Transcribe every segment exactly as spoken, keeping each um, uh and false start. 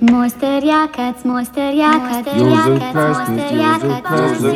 Monster Jakac, Monster Jakac, József Plastic, József Plastic,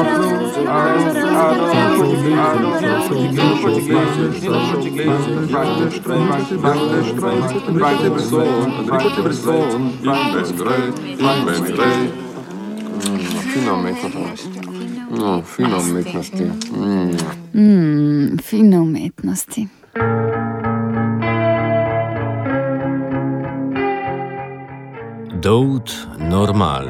Fino umetnosti. No, fino umetnosti. Mm, fino umetnosti. Doud Normal.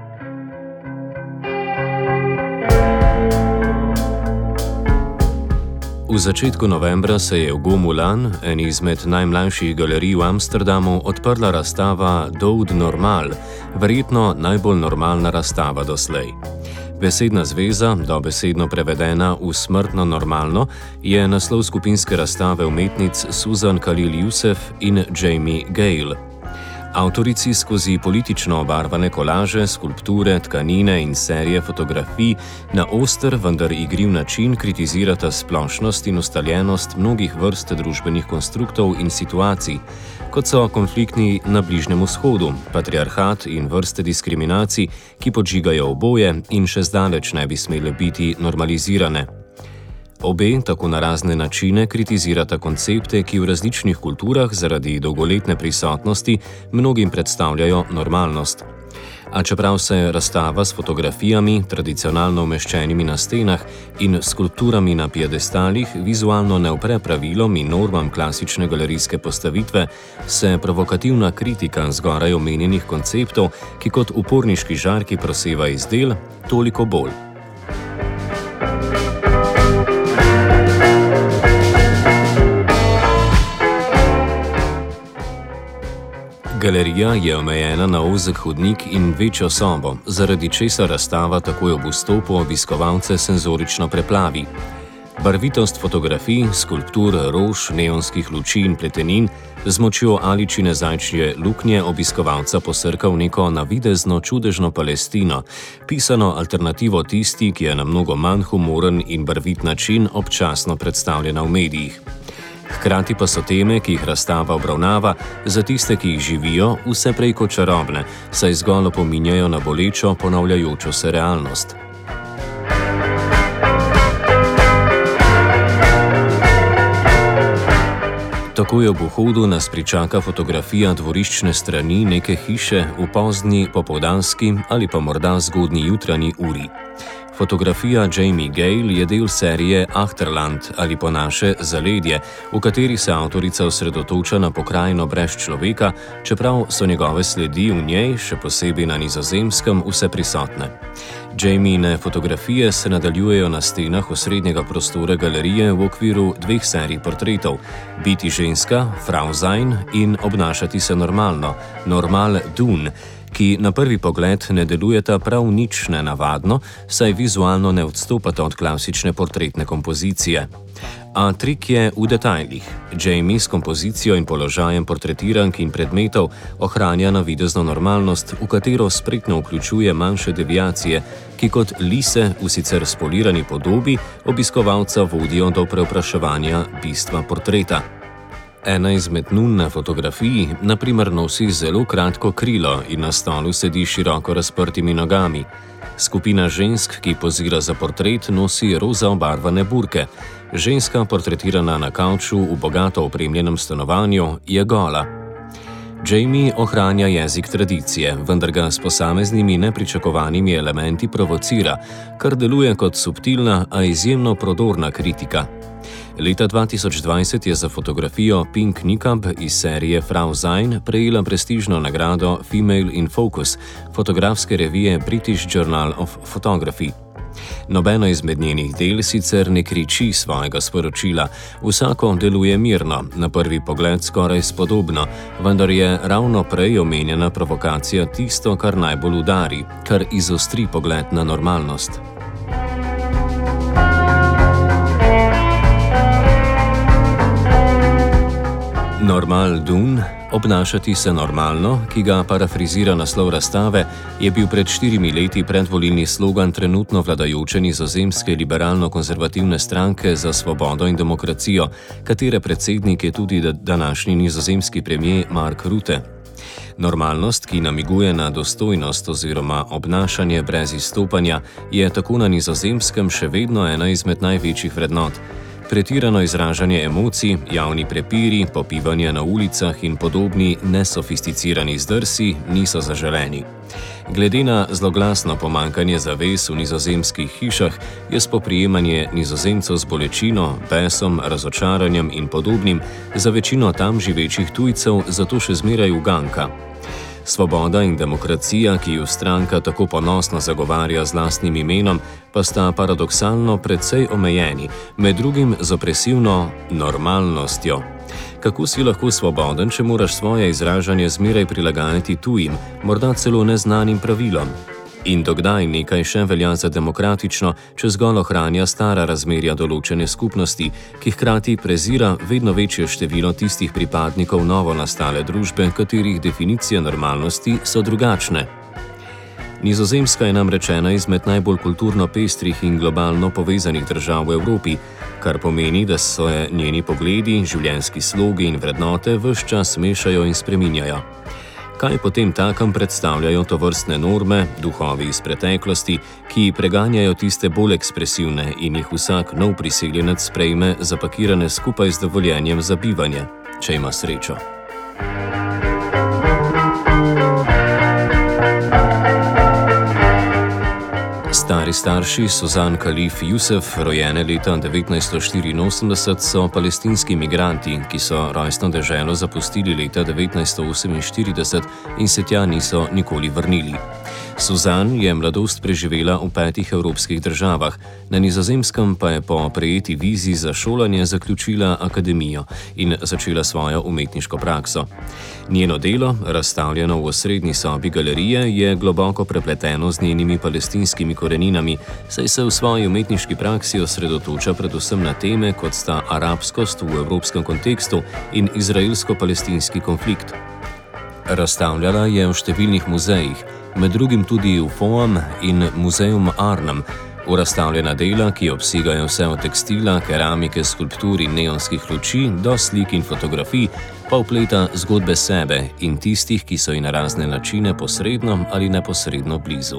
V začetku novembra se je v Gomulan, eni izmed najmlajših galerij v Amsterdamu, odprla razstava Doud Normal, verjetno najbolj normalna razstava doslej. Besedna zveza, dobesedno prevedena v smrtno normalno, je naslov skupinske razstave umetnic Susan Khalil Youssef in Jamie Gale. Avtorici skozi politično obarvane kolaže, skulpture, tkanine in serije fotografij na oster, vendar igriv način kritizirata splošnost in ustaljenost mnogih vrst družbenih konstruktov in situacij, kot so konfliktni na Bližnjem vzhodu, patriarhat in vrste diskriminacij, ki podžigajo oboje in še zdaleč ne bi smele biti normalizirane. Obe tako na razne načine kritizirata koncepte, ki v različnih kulturah zaradi dolgoletne prisotnosti mnogim predstavljajo normalnost. A čeprav se razstava s fotografijami, tradicionalno umeščenimi na stenah in skulpturami na piedestalih vizualno ne upre pravilom in normam klasične galerijske postavitve, se provokativna kritika zgoraj omenjenih konceptov, ki kot uporniški žarki proseva iz del, toliko bolj. Galerija je omejena na ozek hodnik in večjo sobo, zaradi česar razstava takoj ob vstopu obiskovalce senzorično preplavi. Barvitost fotografij, skulptur, rož, neonskih luči in pletenin z močjo Aličine zajčje luknje obiskovalca posrka v neko navidezno čudežno Palestino, pisano alternativo tisti, ki je na mnogo manj humoren in barvit način občasno predstavljena v medijih. Hkrati pa so teme, ki jih razstava obravnava, za tiste, ki jih živijo, vse prej kot čarobne, saj zgolj opominjajo na bolečo, ponavljajočo se realnost. Takoj ob vhodu nas pričaka fotografija dvoriščne strani neke hiše v pozni popoldanski ali pa morda zgodnji jutranji uri. Fotografija Jamie Gale je del serije Achterland ali po naše Zaledje, v kateri se avtorica osredotoča na pokrajino brez človeka, čeprav so njegove sledi v njej, še posebej na Nizozemskem, vse prisotne. Jamiine fotografije se nadaljujejo na stenah osrednjega prostora galerije v okviru dveh serij portretov: Biti ženska, Frau sein in Obnašati se normalno, Normal Doun, ki na prvi pogled ne delujeta prav nič nenavadno, saj vizualno ne odstopata od klasične portretne kompozicije. A trik je v detajlih. Jamie s kompozicijo in položajem portretirank in predmetov ohranja navidezno normalnost, v katero spretno vključuje manjše deviacije, ki kot lise v sicer spolirani podobi obiskovalca vodijo do prevpraševanja bistva portreta. Ena izmed nun na fotografiji, na primer, nosi zelo kratko krilo in na stolu sedi široko razprtimi nogami. Skupina žensk, ki pozira za portret, nosi roza obarvane burke. Ženska, portretirana na kavču v bogato opremljenem stanovanju, je gola. Jamie ohranja jezik tradicije, vendar ga s posameznimi nepričakovanimi elementi provocira, kar deluje kot subtilna, a izjemno prodorna kritika. Leta dva tisoč dvajset je za fotografijo Pink Niqab iz serije Frau sein prejela prestižno nagrado Female in Focus, fotografske revije British Journal of Photography. Nobeno izmed njenih del sicer ne kriči svojega sporočila, vsako deluje mirno, na prvi pogled skoraj spodobno, vendar je ravno prej omenjena provokacija tisto, kar najbolj udari, kar izostri pogled na normalnost. Normal Doun, obnašati se normalno, ki ga parafrizira naslov razstave, je bil pred štirimi leti predvolilni slogan trenutno vladajoče nizozemske liberalno-konzervativne stranke za svobodo in demokracijo, katere predsednik je tudi današnji nizozemski premier Mark Rutte. Normalnost, ki namiguje na dostojnost oziroma obnašanje brez izstopanja, je tako na Nizozemskem še vedno ena izmed največjih vrednot. Pretirano izražanje emocij, javni prepiri, popivanje na ulicah in podobni nesofisticirani zdrsi niso zaželeni. Glede na zloglasno pomanjkanje zaves v nizozemskih hišah je spoprijemanje Nizozemcev z bolečino, besom, razočaranjem in podobnim za večino tam živečih tujcev zato še zmeraj uganka. Svoboda in demokracija, ki ju stranka tako ponosno zagovarja z lastnim imenom, pa sta paradoksalno precej omejeni, med drugim z opresivno normalnostjo. Kako si lahko svoboden, če moraš svoje izražanje zmeraj prilagajati tujim, morda celo neznanim pravilom? In dokdaj nekaj še velja za demokratično, če zgolj ohranja stara razmerja določene skupnosti, ki hkrati prezira vedno večje število tistih pripadnikov novo nastale družbe, katerih definicije normalnosti so drugačne. Nizozemska je namreč ena izmed najbolj kulturno pestrih in globalno povezanih držav v Evropi, kar pomeni, da se njeni pogledi, življenjski slogi in vrednote ves čas mešajo in spreminjajo. Kaj potem takem predstavljajo tovrstne norme, duhovi iz preteklosti, ki preganjajo tiste bolj ekspresivne in jih vsak nov priseljenec sprejme zapakirane skupaj z dovoljenjem za bivanje, če ima srečo. Stari starši Suzan Khalif Youssef, rojene leta devetnajststo štiriinosemdeset, so palestinski migranti, ki so rojstno deželo zapustili leta devetnajststo oseminštirideset in se tja niso nikoli vrnili. Suzan je mladost preživela v petih evropskih državah, na Nizozemskem pa je po prejeti vizi za šolanje zaključila akademijo in začela svojo umetniško prakso. Njeno delo, razstavljeno v osrednji sobi galerije, je globoko prepleteno z njenimi palestinskimi koreninami, saj se v svoji umetniški praksi osredotoča predvsem na teme, kot sta arabskost v evropskem kontekstu in izraelsko-palestinski konflikt. Razstavljala je v številnih muzejih, med drugim tudi v Foam in Muzeum Arnhem, v razstavljena dela, ki obsegajo vse od tekstila, keramike, skulptur in neonskih luči do slik in fotografij, pa vpleta zgodbe sebe in tistih, ki so ji na razne načine posredno ali neposredno blizu.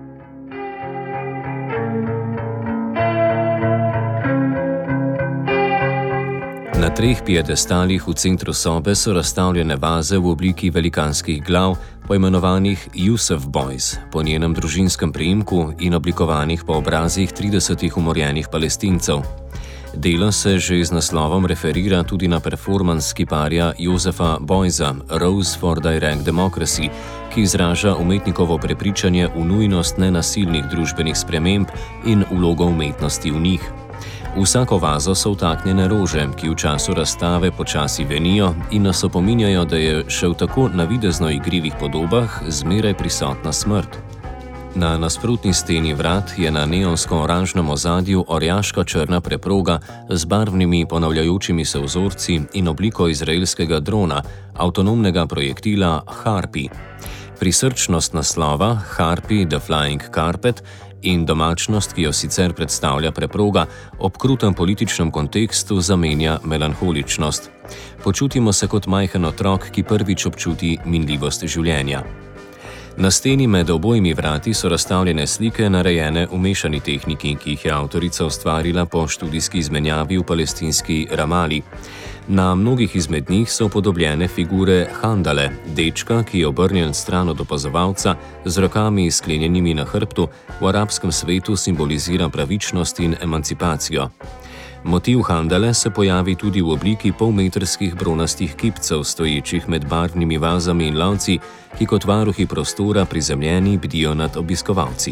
Na treh piedestalih v centru sobe so razstavljene vaze v obliki velikanskih glav, poimenovanih Youssef Boys, po njenem družinskem priimku in oblikovanih po obrazih tridesetih umorjenih Palestincev. Delo se že z naslovom referira tudi na performans kiparja Josefa Boysa Rose for Direct Democracy, ki izraža umetnikovo prepričanje v nujnost nenasilnih družbenih sprememb in vlogo umetnosti v njih. V vsako vazo so vtaknjene rože, ki v času razstave počasi venijo in nas opominjajo, da je še v tako navidezno igrivih podobah zmeraj prisotna smrt. Na nasprotni steni vrat je na neonsko-oranžnem ozadju orjaška črna preproga z barvnimi ponavljajočimi se vzorci in obliko izraelskega drona, avtonomnega projektila Harpy. Prisrčnost naslova Harpy the Flying Carpet in domačnost, ki jo sicer predstavlja preproga, ob krutem političnem kontekstu zamenja melanholičnost. Počutimo se kot majhen otrok, ki prvič občuti minljivost življenja. Na steni med obojimi vrati so razstavljene slike, narejene v mešani tehniki, ki jih je avtorica ustvarila po študijski izmenjavi v palestinski Ramali. Na mnogih izmed njih so upodobljene figure Handale, dečka, ki je obrnjen stran od opazovalca, z rokami sklenjenimi na hrbtu, v arabskem svetu simbolizira pravičnost in emancipacijo. Motiv Handale se pojavi tudi v obliki polmetrskih bronastih kipcev, stoječih med barvnimi vazami in lovci, ki kot varuhi prostora prizemljeni bdijo nad obiskovalci.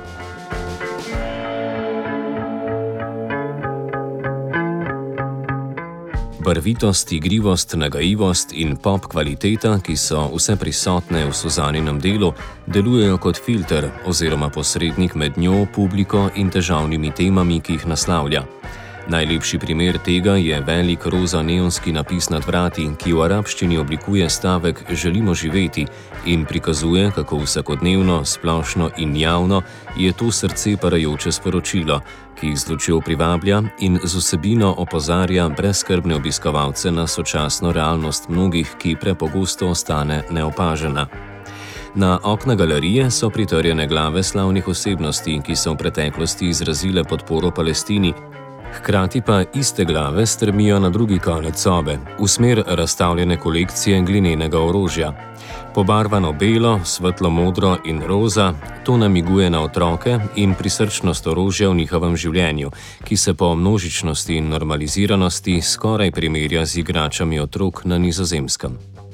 Barvitost, igrivost, nagajivost in pop kvaliteta, ki so vse prisotne v Suzaninem delu, delujejo kot filter oziroma posrednik med njo, publiko in težavnimi temami, ki jih naslavlja. Najlepši primer tega je velik roza neonski napis nad vrati, ki v arabščini oblikuje stavek "Želimo živeti" in prikazuje, kako vsakodnevno, splošno in javno je to srce parajoče sporočilo, ki z lučjo privablja in z vsebino opozarja brezskrbne obiskovalce na sočasno realnost mnogih, ki prepogosto ostane neopažena. Na okna galerije so pritrjene glave slavnih osebnosti, ki so v preteklosti izrazile podporo Palestini, hkrati pa iste glave strmijo na drugi konec sobe, v smer razstavljene kolekcije glinenega orožja. Pobarvano belo, svetlo modro in roza, to namiguje na otroke in prisrčnost orožja v njihovem življenju, ki se po množičnosti in normaliziranosti skoraj primerja z igračami otrok na Nizozemskem.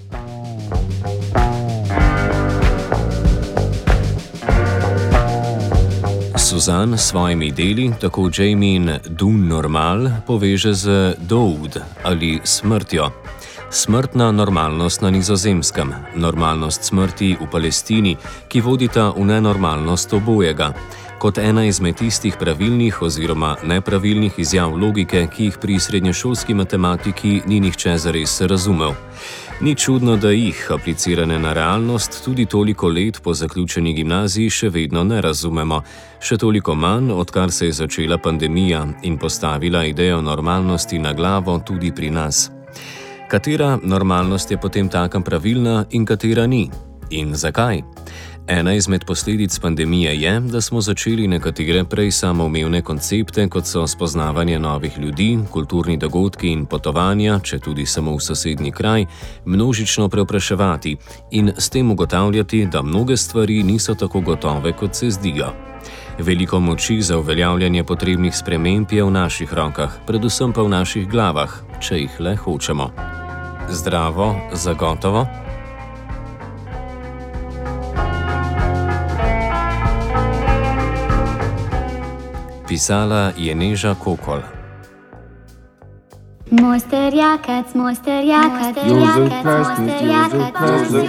Suzanne s svojimi deli, tako Jamie Dun Normal, poveže z Doud ali smrtjo. Smrtna normalnost na Nizozemskem, normalnost smrti v Palestini, ki vodita v nenormalnost obojega, kot ena izmed tistih pravilnih oziroma nepravilnih izjav logike, ki jih pri srednješolski matematiki ni nihče zares razumel. Ni čudno, da jih, aplicirane na realnost, tudi toliko let po zaključeni gimnaziji še vedno ne razumemo, še toliko manj, odkar se je začela pandemija in postavila idejo normalnosti na glavo tudi pri nas. Katera normalnost je potem takem pravilna in katera ni? In zakaj? Ena izmed posledic pandemije je, da smo začeli nekatere prej samoumevne koncepte, kot so spoznavanje novih ljudi, kulturni dogodki in potovanja, če tudi samo v sosednji kraj, množično preopraševati in s tem ugotavljati, da mnoge stvari niso tako gotove, kot se zdijo. Veliko moči za uveljavljanje potrebnih sprememb je v naših rokah, predvsem pa v naših glavah, če jih le hočemo. Zdravo, zagotovo? Pisala je Neža Kokol. Moster jakac, moster jakac, Josef Pestnic, Josef Pestnic,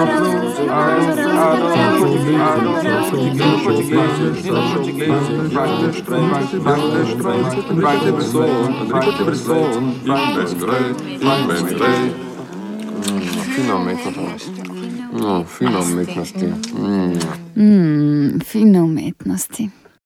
Fino umetnosti. No, fino umetnosti. Mm, fino umetnosti.